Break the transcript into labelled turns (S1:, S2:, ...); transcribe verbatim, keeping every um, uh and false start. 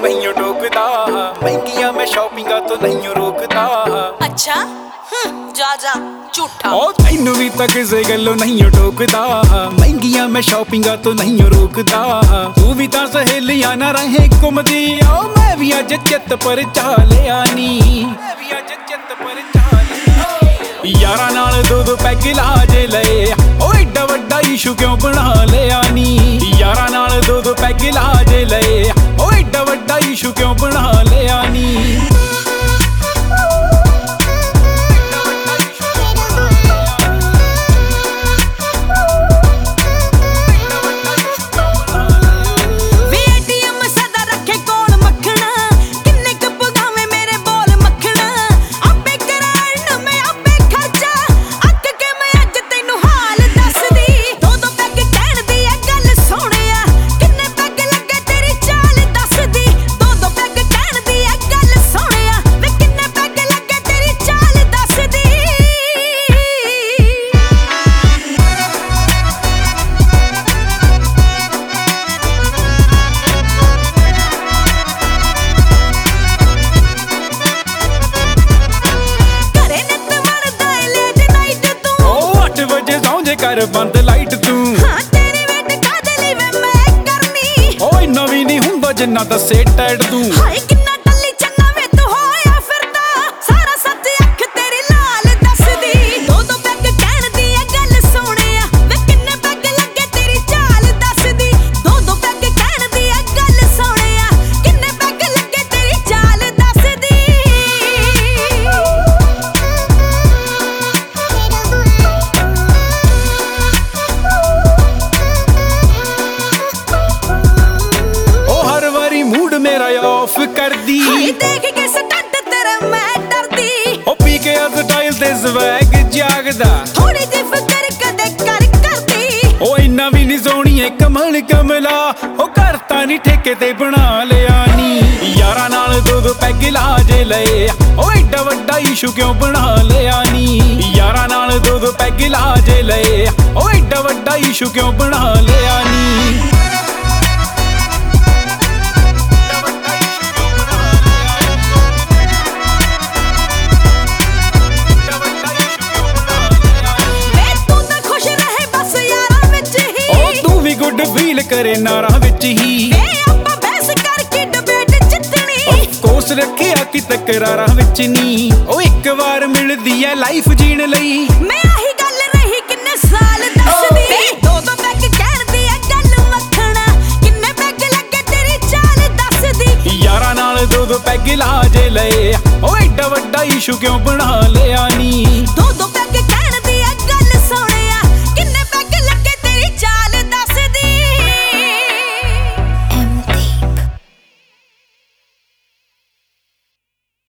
S1: नहीं टोकदा, महंगिया मैं शॉपिंगा तो नहीं रोकदा।
S2: अच्छा जा जा झूठा
S1: ओ तैनू भी तो किसे गल्लों नहीं टोकदा, महंगिया मैं शॉपिंगा तो नहीं रोकदा। तू भी तो सहेलियां ना रहे घुमदी, ओ मैं भी अज चित पर चालिया नी, मैं भी अज चित पर चालिया। यारा नाल दो दो पैग लाजे लए, ओ एडा वड्डा इशू क्यों बना लिया नी। यारा नाल दो दो पैग लाजे लए, ओ एडा वड्डा इशू क्यों बना लिया नी। कर बंद लाइट तू
S2: हाँ तेरी वेट कादे लई वे मैं करनी,
S1: ओए इन्ना भी नहीं हुंदा जिन्ना दसे टैड तू।
S2: हाय किन्ना टल्ली चन्ना वे तू होया फिरदा, सारा सच अख तेरी लाल दसदी। दो दो पैग कहण दी ए गल सोहणिया, वे किन्ने पैग लगे तेरी चाल दसदी। दो दो पैग कहण दी ए गल सोहणिया, किन्ने पैग लगे तेरी चाल दसदी।
S1: मेरा ऑफ कर दी,
S2: देख के स्टंट तेरे मैं डरदी।
S1: ओ पी के स्टाइल ते स्वैग जागदा,
S2: थोड़ी जी फिकर कदे कर करदी।
S1: ओ इन्ना भी नहीं सोहणीए कमल कमला, ओ करता नहीं ठेके ते बना लिया नी। यारा नाल दो दो पैग लाजे लए, ओ एडा वड्डा इशू क्यों बना लिया नी। यारा नाल दो दो पैग लाजे लए, ओ एडा वड्डा इशू क्यों बना लिया नी। गुड फील करे नारा विच ही,
S2: आपां बहस करके डिबेट जितनी।
S1: कोस रखिया कि तकरारा विच नी, ओ एक बार मिलदी है लाइफ जीण लई।
S2: मैं आही गल रही किन्ने साल दसदी, दो दो पैग कहण दी ए गल मखणा, किन्ने पैग लगे तेरी चाल दसदी।
S1: यारा नाल दो दो पैग लाजे लए, ओ एडा वड्डा इशू क्यों बना लिया नी।